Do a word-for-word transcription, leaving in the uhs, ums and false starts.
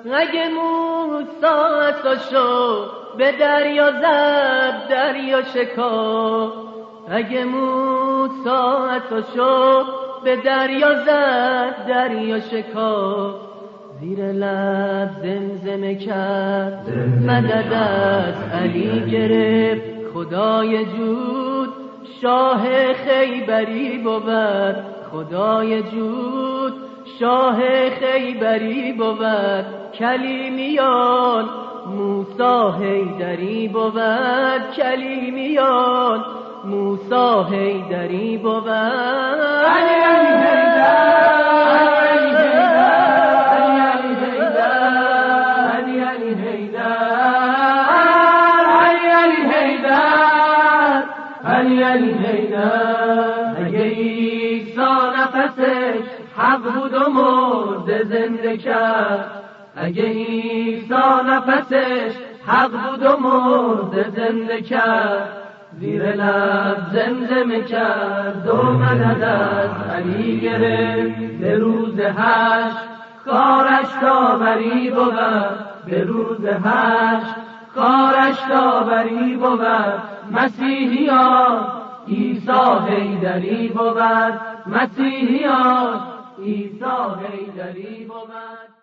اگه موسی عصاشو به دریا زد دریا شکافت، اگه موسی عصاشو به دریا زد دریا شکافت، زیر لب زمزمه کرد مدد از علی گرفت، خدای جود شاه خیبری بود، خدای جود شاه خیبری بود، کلیمیان موسی حیدری بود، کلیمیان موسی حیدری بود. علی علی حیدر، علی علی حیدر، علی علی حیدر، علی علی حیدر، علی علی حیدر. اگه عیسی نفسش حق بود و مرده زنده کرد، اگه عیسی نفسش حق بود و مرده زنده کرد، زیر لب زمزمه کرد و مدد از علی گرفت. به روز حشر کارش داوری بود، به روز حشر کارش داوری بود، مسیحیان عیسی حیدری بود، مسیحیان عیسی حیدری بود.